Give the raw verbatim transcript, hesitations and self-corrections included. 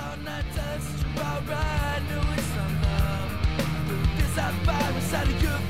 all night till it's alright. No, it's not love. This I find inside of your